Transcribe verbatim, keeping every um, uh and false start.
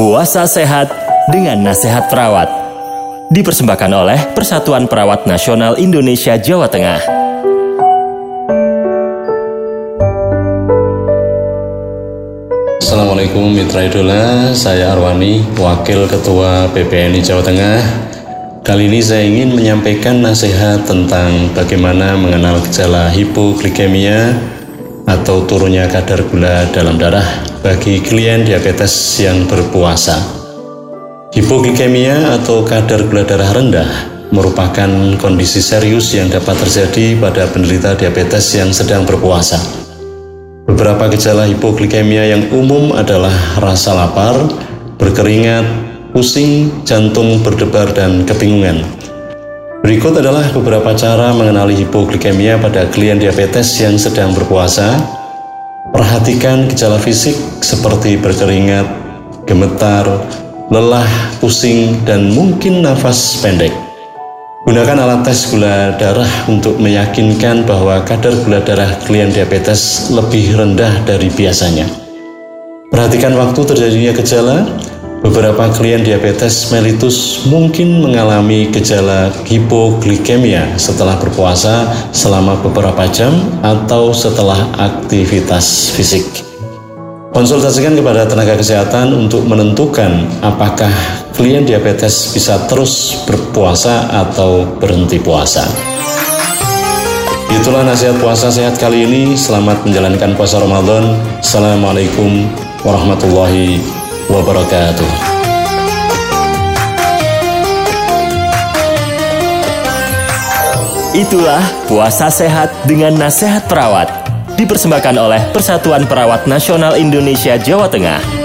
Puasa Sehat dengan Nasihat Perawat. Dipersembahkan oleh Persatuan Perawat Nasional Indonesia Jawa Tengah. Assalamualaikum Mitra Idola, saya Arwani, Wakil Ketua P P N I Jawa Tengah. Kali ini saya ingin menyampaikan nasihat tentang bagaimana mengenal gejala hipoglikemia atau turunnya kadar gula dalam darah bagi klien diabetes yang berpuasa. Hipoglikemia atau kadar gula darah rendah merupakan kondisi serius yang dapat terjadi pada penderita diabetes yang sedang berpuasa. Beberapa gejala hipoglikemia yang umum adalah rasa lapar, berkeringat, pusing, jantung berdebar, dan kebingungan. Berikut adalah beberapa cara mengenali hipoglikemia pada klien diabetes yang sedang berpuasa. Perhatikan gejala fisik seperti berkeringat, gemetar, lelah, pusing, dan mungkin nafas pendek. Gunakan alat tes gula darah untuk meyakinkan bahwa kadar gula darah klien diabetes lebih rendah dari biasanya. Perhatikan waktu terjadinya gejala. Beberapa klien diabetes mellitus mungkin mengalami gejala hipoglikemia setelah berpuasa selama beberapa jam atau setelah aktivitas fisik. Konsultasikan kepada tenaga kesehatan untuk menentukan apakah klien diabetes bisa terus berpuasa atau berhenti puasa. Itulah nasihat puasa sehat kali ini. Selamat menjalankan puasa Ramadan. Assalamualaikum warahmatullahi wabarakatuh. Itulah Puasa Sehat dengan Nasihat Perawat. Dipersembahkan oleh Persatuan Perawat Nasional Indonesia Jawa Tengah.